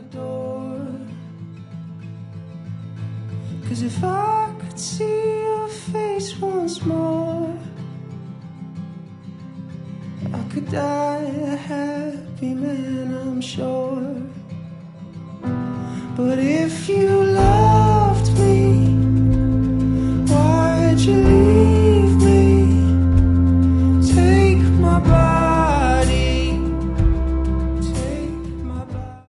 door. 'Cause if I could see your face once more, I could die a happy man, I'm sure. But if you